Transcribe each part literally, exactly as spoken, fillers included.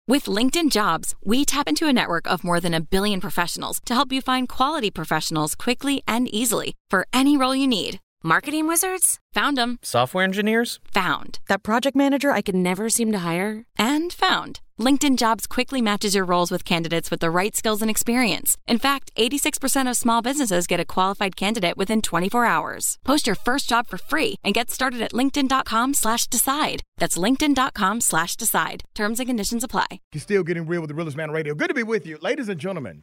With LinkedIn Jobs, we tap into a network of more than a billion professionals to help you find quality professionals quickly and easily for any role you need. Marketing wizards? Found them. Software engineers? Found. That project manager I could never seem to hire? And found. LinkedIn Jobs quickly matches your roles with candidates with the right skills and experience. In fact, eighty-six percent of small businesses get a qualified candidate within twenty-four hours. Post your first job for free and get started at linkedin.com slash decide. That's linkedin.com slash decide. Terms and conditions apply. You're still getting real with the Realest Man Radio. Good to be with you. Ladies and gentlemen,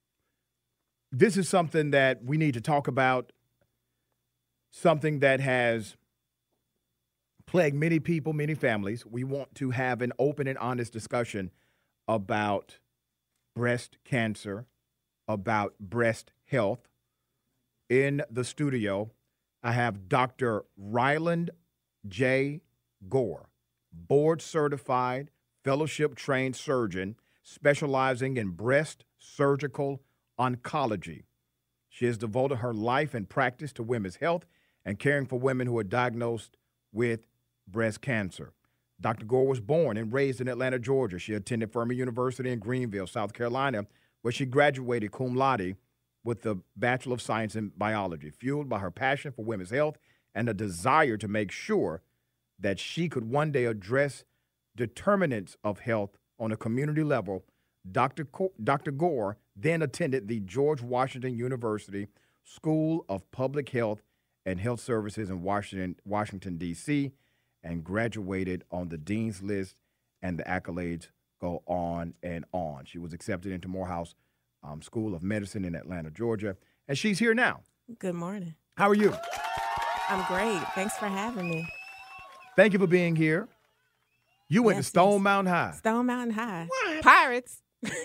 this is something that we need to talk about, something that has plagued many people, many families. We want to have an open and honest discussion about breast cancer, about breast health. In the studio, I have Doctor Ryland J. Gore, board-certified, fellowship-trained surgeon specializing in breast surgical oncology. She has devoted her life and practice to women's health and caring for women who are diagnosed with breast cancer. Doctor Gore was born and raised in Atlanta, Georgia. She attended Furman University in Greenville, South Carolina, where she graduated cum laude with the Bachelor of Science in Biology, fueled by her passion for women's health and a desire to make sure that she could one day address determinants of health on a community level. Doctor Co- Doctor Gore then attended the George Washington University School of Public Health and Health Services in Washington, Washington, D C, and graduated on the Dean's List, and the accolades go on and on. She was accepted into Morehouse um, School of Medicine in Atlanta, Georgia, and she's here now. Good morning. How are you? I'm great. Thanks for having me. Thank you for being here. You went Yes, to Stone yes. Mountain High. Stone Mountain High. What? Pirates.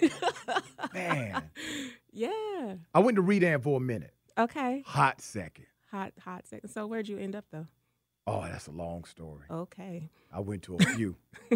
Man. Yeah. I went to Redan for a minute. Okay. Hot second. Hot, hot second. So where'd you end up, though? Oh, that's a long story. Okay. I went to a few.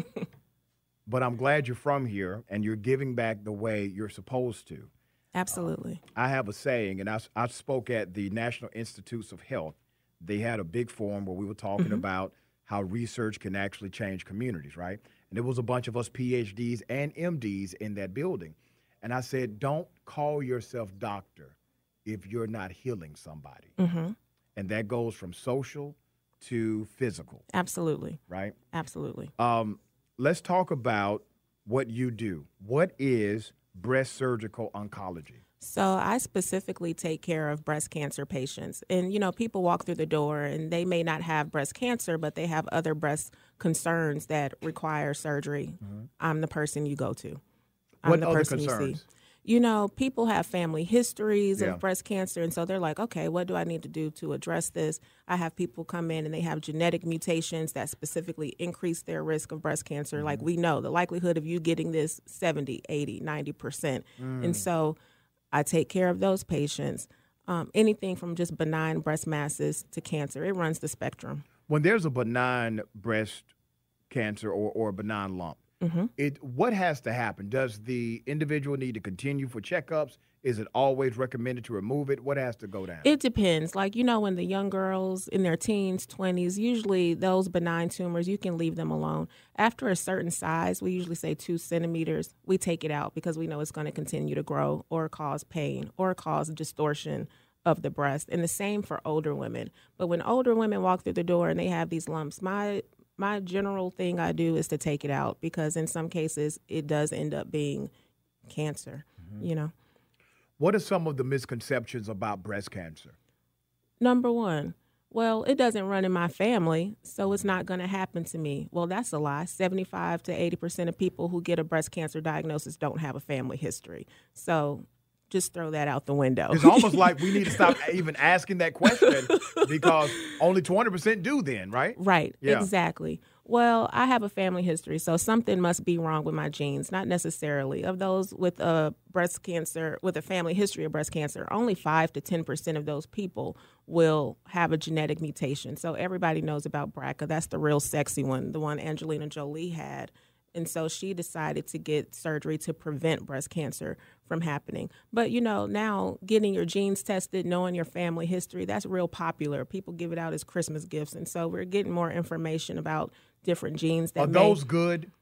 But I'm glad you're from here and you're giving back the way you're supposed to. Absolutely. Um, I have a saying, and I, I spoke at the National Institutes of Health. They had a big forum where we were talking Mm-hmm. about how research can actually change communities, right? And there was a bunch of us P H Ds and M Ds in that building. And I said, don't call yourself doctor if you're not healing somebody. Mm-hmm. And that goes from social to physical. Absolutely. Right? Absolutely. Um, let's talk about what you do. What is breast surgical oncology? So I specifically take care of breast cancer patients. And, you know, people walk through the door and they may not have breast cancer, but they have other breast concerns that require surgery. Mm-hmm. I'm the person you go to. I'm what the other person concerns? you see. You know, people have family histories Yeah. of breast cancer, and so they're like, okay, what do I need to do to address this? I have people come in and they have genetic mutations that specifically increase their risk of breast cancer. Mm-hmm. Like we know, the likelihood of you getting this seventy, eighty, ninety percent. Mm. And so I take care of those patients. Um, anything from just benign breast masses to cancer, it runs the spectrum. When there's a benign breast cancer or, or a benign lump, mm-hmm. it what has to happen? Does the individual need to continue for checkups? Is it always recommended to remove it? What has to go down? It depends. Like, you know, when the young girls in their teens, twenties, usually those benign tumors, you can leave them alone. After a certain size, we usually say two centimeters, we take it out because we know it's going to continue to grow or cause pain or cause distortion of the breast. And the same for older women. But when older women walk through the door and they have these lumps, my my general thing I do is to take it out because in some cases it does end up being cancer, mm-hmm. you know. What are some of the misconceptions about breast cancer? Number one, well, it doesn't run in my family, so it's not going to happen to me. Well, that's a lie. seventy-five to eighty percent of people who get a breast cancer diagnosis don't have a family history. So just throw that out the window. It's almost like we need to stop even asking that question because only twenty percent do then, right? Right, yeah. Exactly. Well, I have a family history, so something must be wrong with my genes. Not necessarily. Of those with a breast cancer, with a family history of breast cancer, only five to ten percent of those people will have a genetic mutation. So everybody knows about B R C A. That's the real sexy one, the one Angelina Jolie had. And so she decided to get surgery to prevent breast cancer from happening. But, you know, now getting your genes tested, knowing your family history, that's real popular. People give it out as Christmas gifts. And so we're getting more information about different genes. That Are may, those good?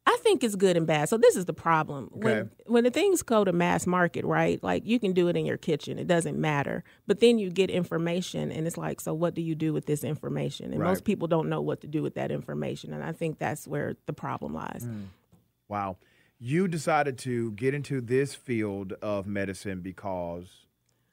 I think it's good and bad. So this is the problem. Okay. When when the things go to mass market, right? Like you can do it in your kitchen. It doesn't matter. But then you get information and it's like, so what do you do with this information? And Right. most people don't know what to do with that information. And I think that's where the problem lies. Mm. Wow. You decided to get into this field of medicine because,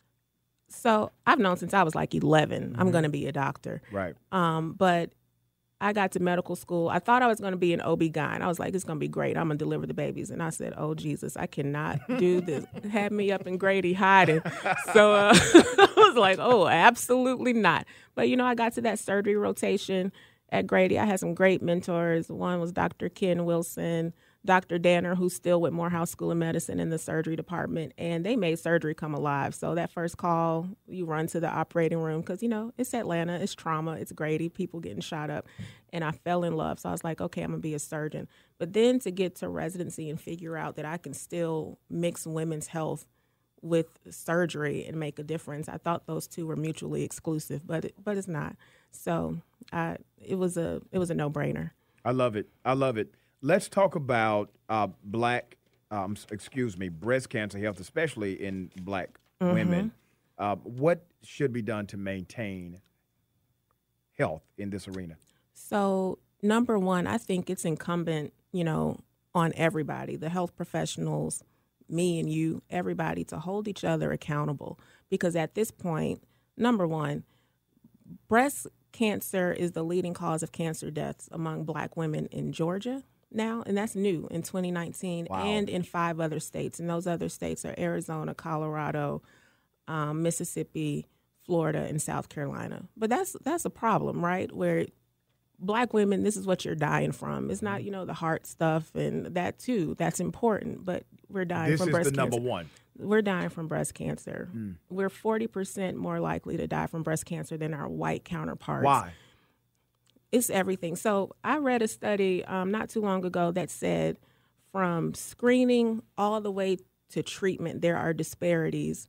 So I've known since I was like eleven, Mm-hmm. I'm going to be a doctor. right. Um, but I got to medical school. I thought I was going to be an O B G Y N. I was like, it's going to be great. I'm going to deliver the babies. And I said, oh, Jesus, I cannot do this. Had me up in Grady hiding. So uh, I was like, oh, absolutely not. But, you know, I got to that surgery rotation at Grady. I had some great mentors. One was Doctor Ken Wilson, Doctor Danner, who's still with Morehouse School of Medicine in the surgery department, and they made surgery come alive. So that first call, you run to the operating room because, you know, it's Atlanta, it's trauma, it's Grady, people getting shot up, and I fell in love. So I was like, okay, I'm going to be a surgeon. But then to get to residency and figure out that I can still mix women's health with surgery and make a difference, I thought those two were mutually exclusive, but it, but it's not. So I, it was a it was a no-brainer. I love it. I love it. Let's talk about uh, black, um, excuse me, breast cancer health, especially in black Mm-hmm. women. Uh, what should be done to maintain health in this arena? So, number one, I think it's incumbent, you know, on everybody, the health professionals, me and you, everybody, to hold each other accountable. Because at this point, number one, breast cancer is the leading cause of cancer deaths among black women in Georgia now, and that's new in twenty nineteen, Wow. and in five other states. And those other states are Arizona, Colorado, um, Mississippi, Florida, and South Carolina. But that's that's a problem, right? Where black women, this is what you're dying from. It's not, you know, the heart stuff and that too. That's important, but we're dying This from is breast the cancer. number one. We're dying from breast cancer. Mm. We're forty percent more likely to die from breast cancer than our white counterparts. Why? It's everything. So I read a study um, not too long ago that said from screening all the way to treatment, there are disparities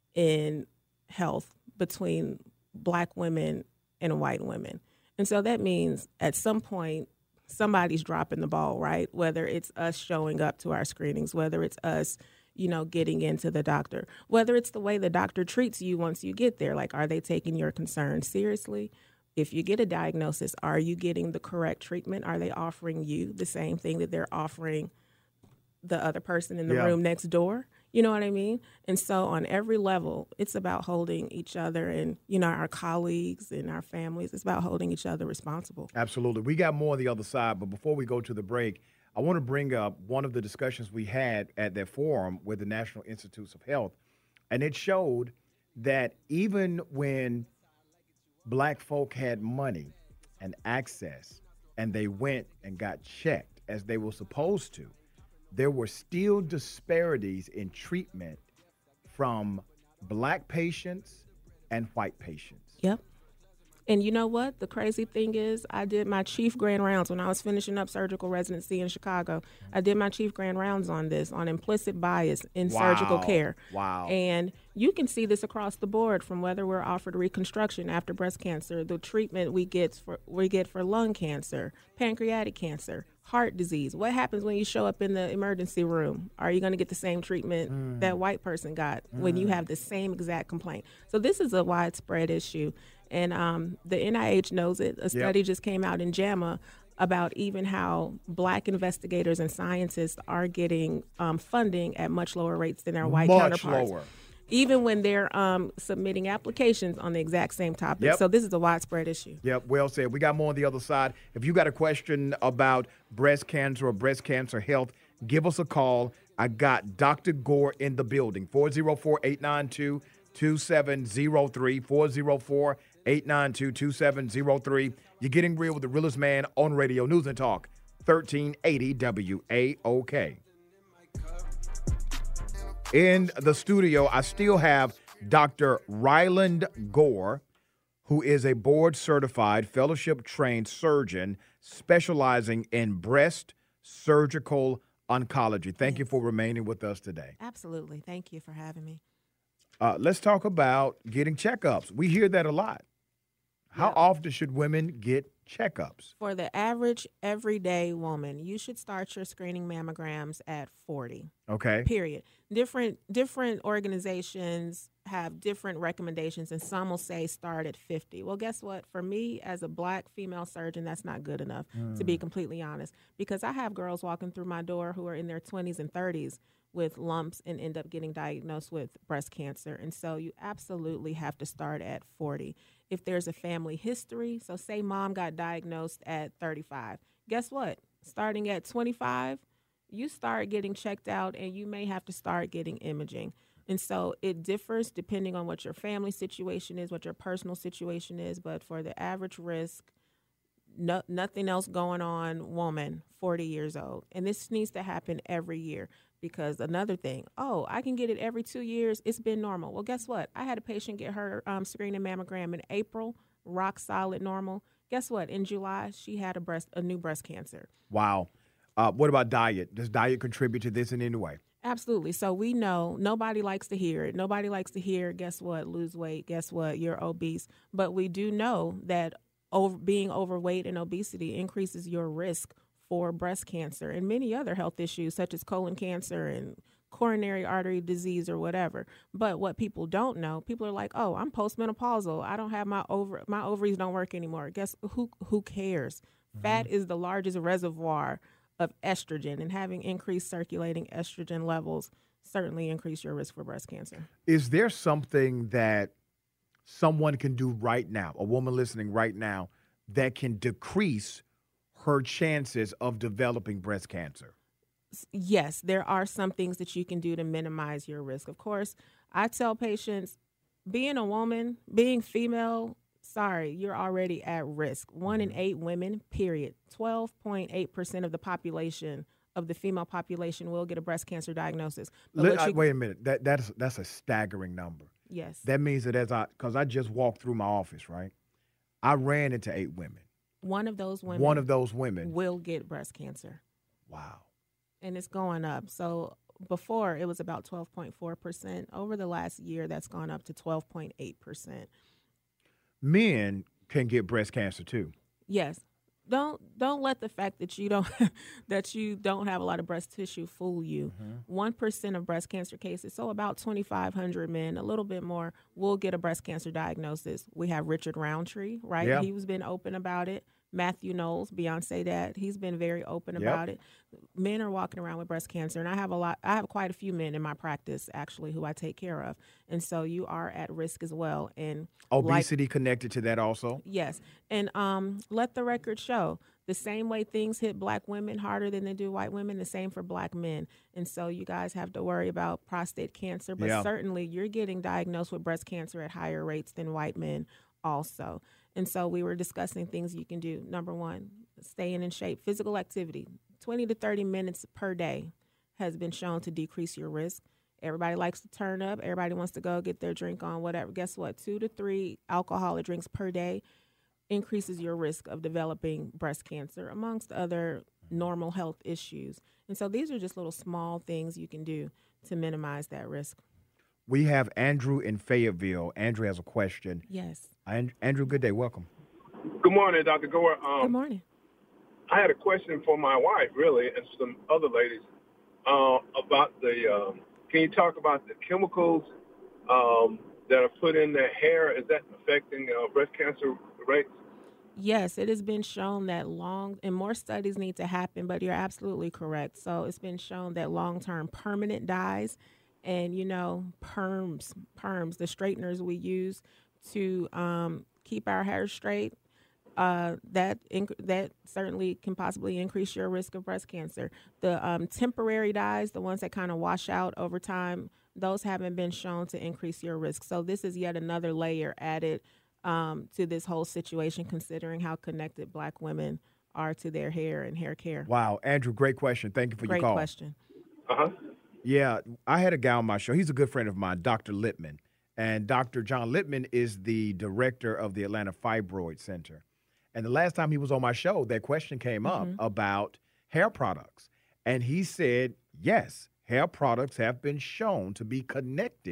in health between black women and white women. And so that means at some point, somebody's dropping the ball, right? Whether it's us showing up to our screenings, whether it's us, you know, getting into the doctor, whether it's the way the doctor treats you once you get there. Like, are they taking your concerns seriously? If you get a diagnosis, are you getting the correct treatment? Are they offering you the same thing that they're offering the other person in the Yeah. room next door? You know what I mean? And so on every level, it's about holding each other and, you know, our colleagues and our families. It's about holding each other responsible. Absolutely. We got more on the other side, but before we go to the break, I want to bring up one of the discussions we had at that forum with the National Institutes of Health, and it showed that even when black folk had money and access and they went and got checked as they were supposed to, there were still disparities in treatment from black patients and white patients. Yep. And you know what? The crazy thing is, I did my chief grand rounds when I was finishing up surgical residency in Chicago. I did my chief grand rounds on this, on implicit bias in Wow. surgical care. Wow. And you can see this across the board from whether we're offered reconstruction after breast cancer, the treatment we get for we get for lung cancer, pancreatic cancer, heart disease. What happens when you show up in the emergency room? Are you going to get the same treatment mm. that white person got mm. when you have the same exact complaint? So this is a widespread issue. And um, the N I H knows it. A study yep. just came out in JAMA about even how black investigators and scientists are getting um, funding at much lower rates than their white much counterparts. Lower. Even when they're um, submitting applications on the exact same topic. Yep. So this is a widespread issue. Yep, well said. We got more on the other side. If you got a question about breast cancer or breast cancer health, give us a call. I got Doctor Gore in the building. four oh four, eight nine two, two seven oh three, four oh four, eight nine two, two seven oh three. You're getting real with the realest man on radio. News and Talk, thirteen eighty W A O K. In the studio, I still have Doctor Ryland Gore, who is a board-certified, fellowship-trained surgeon specializing in breast surgical oncology. Thank you for remaining with us today. Absolutely. Thank you for having me. Uh, let's talk about getting checkups. We hear that a lot. How yeah. often should women get checkups? For the average everyday woman, you should start your screening mammograms at forty. Okay. Period. Different different organizations have different recommendations, and some will say start at fifty. Well, guess what? For me, as a black female surgeon, that's not good enough, mm. to be completely honest, because I have girls walking through my door who are in their twenties and thirties with lumps and end up getting diagnosed with breast cancer. And so you absolutely have to start at forty. If there's a family history, so say mom got diagnosed at thirty-five, guess what? Starting at twenty-five, you start getting checked out, and you may have to start getting imaging. And so it differs depending on what your family situation is, what your personal situation is. But for the average risk, no, nothing else going on woman, forty years old. And this needs to happen every year, because another thing, oh, I can get it every two years. It's been normal. Well, guess what? I had a patient get her um, screening mammogram in April, rock solid normal. Guess what? In July, she had a breast, a new breast cancer. Wow. Uh, what about diet? Does diet contribute to this in any way? Absolutely. So we know nobody likes to hear it. Nobody likes to hear, guess what, lose weight. Guess what, you're obese. But we do know that over, being overweight and obesity increases your risk for breast cancer and many other health issues such as colon cancer and coronary artery disease or whatever. But what people don't know, people are like, oh, I'm postmenopausal. I don't have my over my ovaries don't work anymore. Guess who who cares? Mm-hmm. Fat is the largest reservoir of estrogen, and having increased circulating estrogen levels certainly increase your risk for breast cancer. Is there something that someone can do right now, a woman listening right now, that can decrease her chances of developing breast cancer? Yes, there are some things that you can do to minimize your risk. Of course, I tell patients, being a woman, being female, sorry, you're already at risk. One in eight women, period. twelve point eight percent of the population, of the female population, will get a breast cancer diagnosis. Let, I, wait a minute. That that's that's a staggering number. Yes. That means that as I, because I just walked through my office, right? I ran into eight women. One of those women. One of those women will get breast cancer. Wow. And it's going up. So before it was about twelve point four percent. Over the last year, that's gone up to twelve point eight percent. Men can get breast cancer too. Yes. Don't don't let the fact that you don't that you don't have a lot of breast tissue fool you. One mm-hmm. percent of breast cancer cases, so about twenty-five hundred men, a little bit more, will get a breast cancer diagnosis. We have Richard Roundtree, right? Yeah. He's been open about it. Matthew Knowles, Beyonce dad, he's been very open yep. about it. Men are walking around with breast cancer, and I have a lot. I have quite a few men in my practice actually who I take care of, and so you are at risk as well. And obesity like, connected to that also. Yes, and um, let the record show the same way things hit black women harder than they do white women. The same for black men, and so you guys have to worry about prostate cancer, but yeah. certainly you're getting diagnosed with breast cancer at higher rates than white men also. And so we were discussing things you can do. Number one, staying in shape. Physical activity, twenty to thirty minutes per day has been shown to decrease your risk. Everybody likes to turn up. Everybody wants to go get their drink on, whatever. Guess what? Two to three alcoholic drinks per day increases your risk of developing breast cancer, amongst other normal health issues. And so these are just little small things you can do to minimize that risk. We have Andrew in Fayetteville. Andrew has a question. Yes. Andrew, good day. Welcome. Good morning, Doctor Gore. Um, good morning. I had a question for my wife, really, and some other ladies uh, about the, um, can you talk about the chemicals um, that are put in their hair? Is that affecting uh, breast cancer rates? Yes, it has been shown that long, and more studies need to happen, but you're absolutely correct. So it's been shown that long-term permanent dyes and, you know, perms, perms, the straighteners we use to um, keep our hair straight, uh, that inc- that certainly can possibly increase your risk of breast cancer. The um, temporary dyes, the ones that kind of wash out over time, those haven't been shown to increase your risk. So this is yet another layer added um, to this whole situation, considering how connected black women are to their hair and hair care. Wow. Andrew, great question. Thank you for great your call. Great question. Uh-huh. Yeah, I had a guy on my show. He's a good friend of mine, Doctor Littman. And Doctor John Littman is the director of the Atlanta Fibroid Center. And the last time he was on my show, that question came mm-hmm. up about hair products. And he said, yes, hair products have been shown to be connected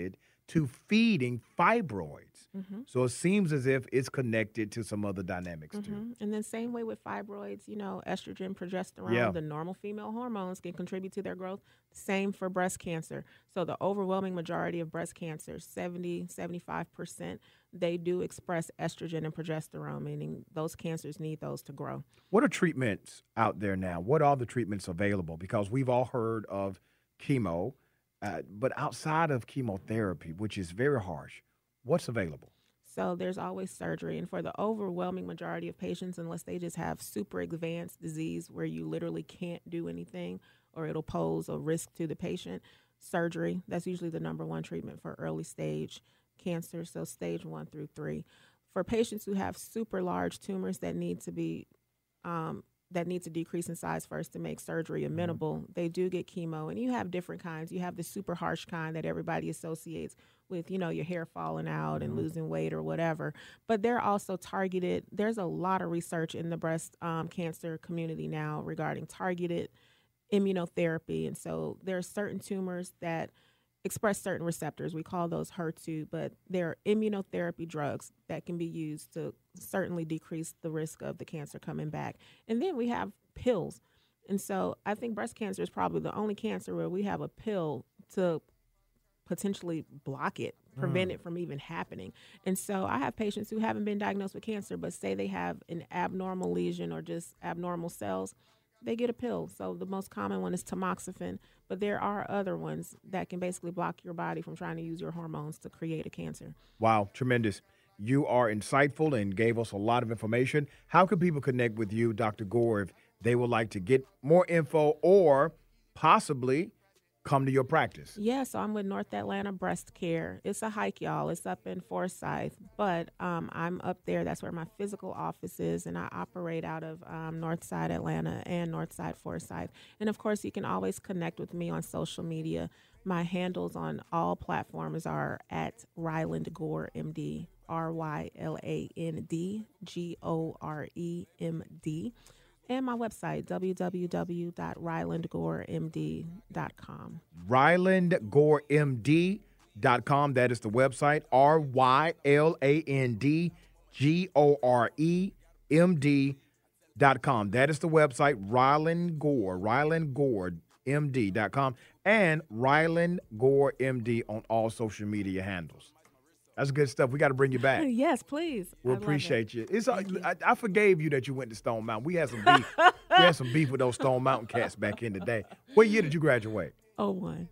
to feeding fibroids. Mm-hmm. So it seems as if it's connected to some other dynamics Mm-hmm. too. And then same way with fibroids, you know, estrogen, progesterone, Yeah. the normal female hormones can contribute to their growth. Same for breast cancer. So the overwhelming majority of breast cancer, seventy, seventy-five percent, they do express estrogen and progesterone, meaning those cancers need those to grow. What are treatments out there now? What are the treatments available? Because we've all heard of chemo, uh, but outside of chemotherapy, which is very harsh, what's available? So there's always surgery. And for the overwhelming majority of patients, unless they just have super advanced disease where you literally can't do anything or it'll pose a risk to the patient, surgery, that's usually the number one treatment for early stage cancer, so stage one through three. For patients who have super large tumors that need to be um, that need to decrease in size first to make surgery amenable, mm-hmm. they do get chemo. And you have different kinds. You have the super harsh kind that everybody associates with, you know, your hair falling out mm-hmm. and losing weight or whatever. But they're also targeted. There's a lot of research in the breast um, cancer community now regarding targeted immunotherapy. And so there are certain tumors that express certain receptors. We call those H E R two, but there are immunotherapy drugs that can be used to certainly decrease the risk of the cancer coming back. And then we have pills. And so I think breast cancer is probably the only cancer where we have a pill to potentially block it, prevent mm. it from even happening. And so I have patients who haven't been diagnosed with cancer, but say they have an abnormal lesion or just abnormal cells, they get a pill. So the most common one is tamoxifen, but there are other ones that can basically block your body from trying to use your hormones to create a cancer. Wow, tremendous. You are insightful and gave us a lot of information. How can people connect with you, Doctor Gore, if they would like to get more info or possibly come to your practice? Yeah, so I'm with North Atlanta Breast Care. It's a hike, y'all. It's up in Forsyth, but um, I'm up there. That's where my physical office is, and I operate out of um, Northside Atlanta and Northside Forsyth. And, of course, you can always connect with me on social media. My handles on all platforms are at Ryland Gore, M D, R Y L A N D G O R E M D. And my website, w w w dot ryland gore m d dot com. ryland gore m d dot com. That is the website, R Y L A N D G O R E M D dot com. That is the website, Ryland Gore, ryland gore m d dot com, and Ryland Gore M D on all social media handles. That's good stuff. We got to bring you back. Yes, please. We we'll appreciate it. you. It's uh, I, I forgave you that you went to Stone Mountain. We had some beef. we had some beef with those Stone Mountain cats back in the day. What year did you graduate? Oh, one.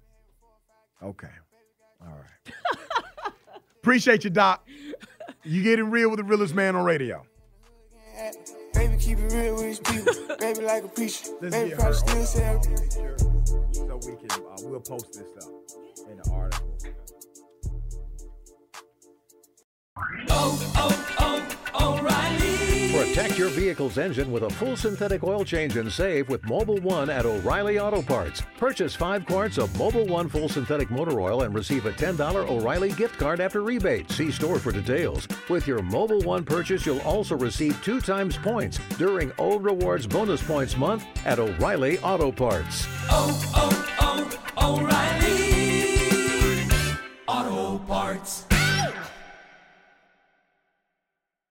Okay. All right. Appreciate you, Doc. You getting real with the realest man on radio. Baby, keep it real with his people. Baby, like a preacher. Let's Baby, get probably her still on say picture so we can. Uh, we'll post this up in the article. Oh, oh, oh, O'Reilly. Protect your vehicle's engine with a full synthetic oil change and save with Mobil one at O'Reilly Auto Parts. Purchase five quarts of Mobil one full synthetic motor oil and receive a ten dollars O'Reilly gift card after rebate. See store for details. With your Mobil one purchase, you'll also receive two times points during O Rewards Bonus Points Month at O'Reilly Auto Parts. Oh, oh, oh, O'Reilly Auto Parts.